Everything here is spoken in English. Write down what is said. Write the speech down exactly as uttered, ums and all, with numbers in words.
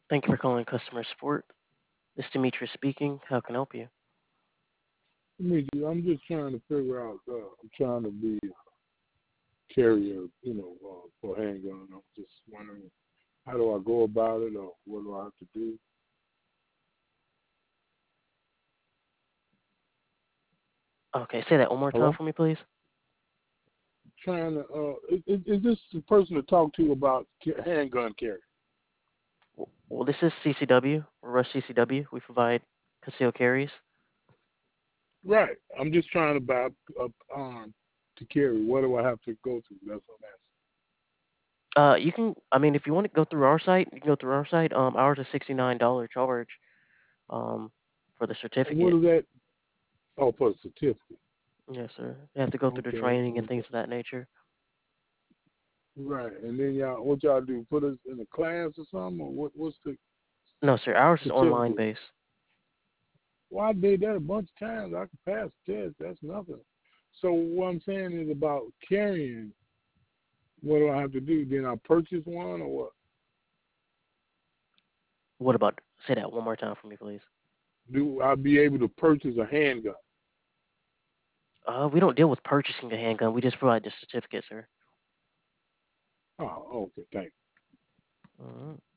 Thank you for calling customer support. This is Demetrius speaking. How can I help you? Demetri, I'm just trying to figure out. Uh, I'm trying to be a carrier, you know, uh, for handgun. I'm just wondering how do I go about it, or what do I have to do? Okay, say that one more time Hello? for me, please. Trying to. Uh, is, is is this the person to talk to about ca- handgun carry? W- Well, this is C C W. We're Rush C C W. We provide concealed carries. Right. I'm just trying to buy a, a arm to carry. What do I have to go through? That's what I'm Uh, you can. I mean, if you want to go through our site, you can go through our site. Um, ours is sixty nine dollar charge. Um, for the asking. And what certificate. is that? Oh, for the certificate. Yes, sir. You have to go through the Okay. training and things Okay. of that nature. Right. And then y'all, what y'all do? Put us in a class or something, or what? What's the No, sir. Ours is online certificate? based. Well, I did that a bunch of times. I could pass the test. That's nothing. So what I'm saying is about carrying. What do I have to do? Then I purchase one, or what? What about? Say that one more time for me, please. Do I be able to purchase a handgun? Uh, we don't deal with purchasing a handgun. We just provide the certificate, sir. Oh, okay. Thank you. Mhm.